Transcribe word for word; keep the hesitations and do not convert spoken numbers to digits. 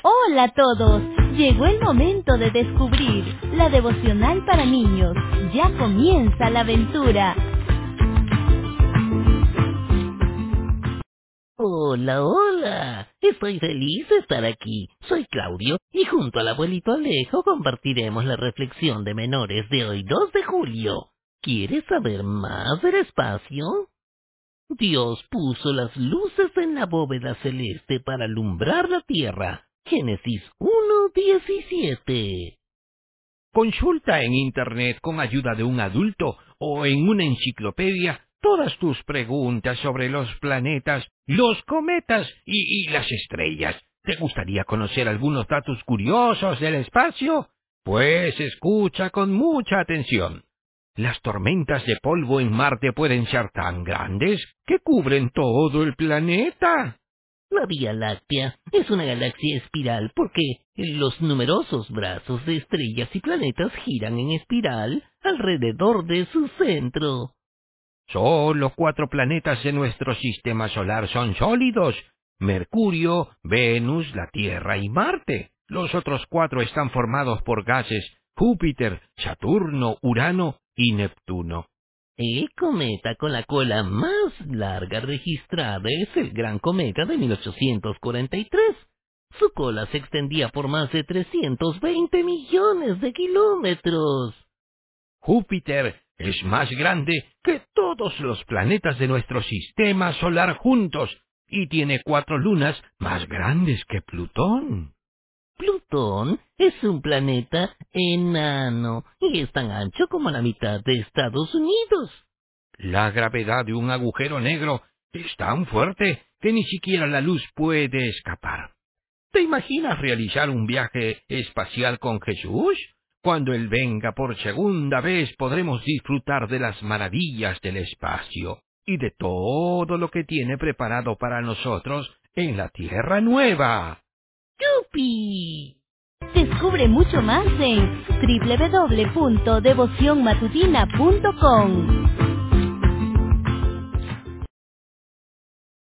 Hola a todos, llegó el momento de descubrir la devocional para niños. Ya comienza la aventura. Hola, hola. Estoy feliz de estar aquí. Soy Claudio y junto al abuelito Alejo compartiremos la reflexión de menores de hoy dos de julio. ¿Quieres saber más del espacio? Dios puso las luces en la bóveda celeste para alumbrar la tierra. Génesis uno diecisiete. Consulta en Internet con ayuda de un adulto o en una enciclopedia todas tus preguntas sobre los planetas, los cometas y, y las estrellas. ¿Te gustaría conocer algunos datos curiosos del espacio? Pues escucha con mucha atención. Las tormentas de polvo en Marte pueden ser tan grandes que cubren todo el planeta. La Vía Láctea es una galaxia espiral porque los numerosos brazos de estrellas y planetas giran en espiral alrededor de su centro. Solo cuatro planetas de nuestro sistema solar son sólidos: Mercurio, Venus, la Tierra y Marte. Los otros cuatro están formados por gases: Júpiter, Saturno, Urano y Neptuno. El cometa con la cola más larga registrada es el Gran Cometa de mil ochocientos cuarenta y tres. Su cola se extendía por más de trescientos veinte millones de kilómetros. Júpiter es más grande que todos los planetas de nuestro sistema solar juntos y tiene cuatro lunas más grandes que Plutón. Plutón es un planeta enano y es tan ancho como la mitad de Estados Unidos. La gravedad de un agujero negro es tan fuerte que ni siquiera la luz puede escapar. ¿Te imaginas realizar un viaje espacial con Jesús? Cuando Él venga por segunda vez podremos disfrutar de las maravillas del espacio y de todo lo que tiene preparado para nosotros en la Tierra Nueva. ¡Yupi! Descubre mucho más en doble u doble u doble u punto devoción matutina punto com.